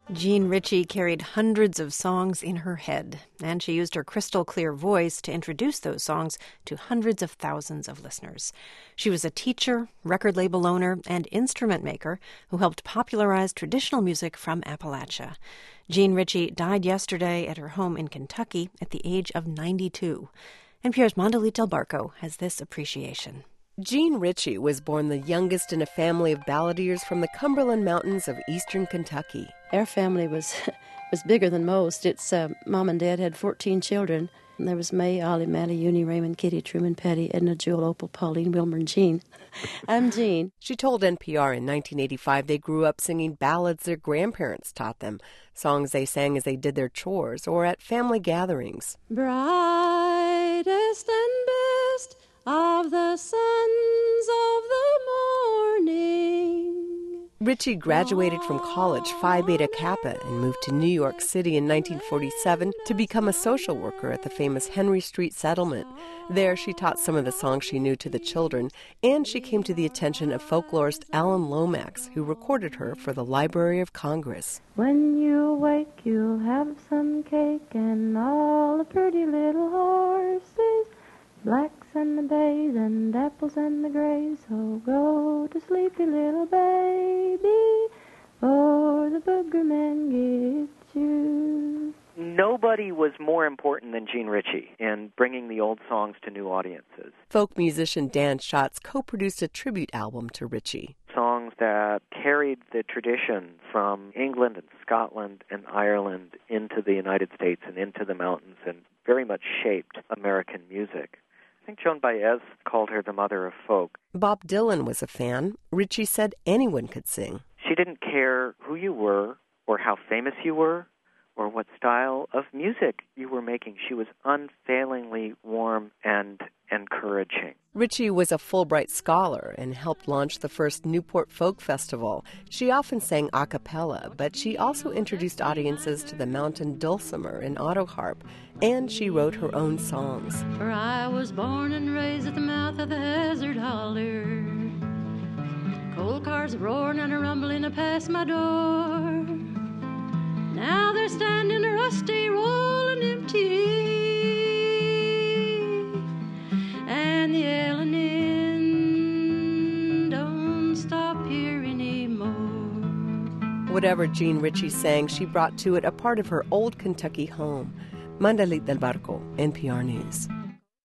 Jean Ritchie carried hundreds of songs in her head, and she used her crystal-clear voice to introduce those songs to hundreds of thousands of listeners. She was a teacher, record label owner, and instrument maker who helped popularize traditional music from Appalachia. Jean Ritchie died yesterday at her home in Kentucky at the age of 92. NPR's Mondalit Del Barco has this appreciation. Jean Ritchie was born the youngest in a family of balladeers from the Cumberland Mountains of eastern Kentucky. Our family was bigger than most. Mom and Dad had 14 children. And there was May, Ollie, Maddie, Uni, Raymond, Kitty, Truman, Patty, Edna, Jewel, Opal, Pauline, Wilmer, and Jean. I'm Jean. She told NPR in 1985 they grew up singing ballads their grandparents taught them, songs they sang as they did their chores or at family gatherings. Brightest and best of the sons of the morning. Ritchie graduated from college Phi Beta Kappa and moved to New York City in 1947 to become a social worker at the famous Henry Street Settlement. There, she taught some of the songs she knew to the children, and she came to the attention of folklorist Alan Lomax, who recorded her for the Library of Congress. When you awake, you'll have some cake and all the pretty little horses, blacks and the bays and apples and the grays. So go to sleepy little baby, for the boogerman gets you. Nobody was more important than Jean Ritchie in bringing the old songs to new audiences. Folk musician Dan Schatz co-produced a tribute album to Ritchie. Songs that carried the tradition from England and Scotland and Ireland into the United States and into the mountains and very much shaped American music. I think Joan Baez called her the mother of folk. Bob Dylan was a fan. Ritchie said anyone could sing. She didn't care who you were or how famous you were or what style of music you were making. She was unfailingly warm and encouraging. Ritchie was a Fulbright scholar and helped launch the first Newport Folk Festival. She often sang a cappella, but she also introduced audiences to the mountain dulcimer and autoharp, and she wrote her own songs. For I was born and raised at the mouth of the hazard holler. Coal cars roaring and a rumbling past my door. Now they're standing rusty, rolling empty, and the yelling in don't stop here anymore. Whatever Jean Ritchie sang, she brought to it a part of her old Kentucky home. Mondalit Del Barco, NPR News.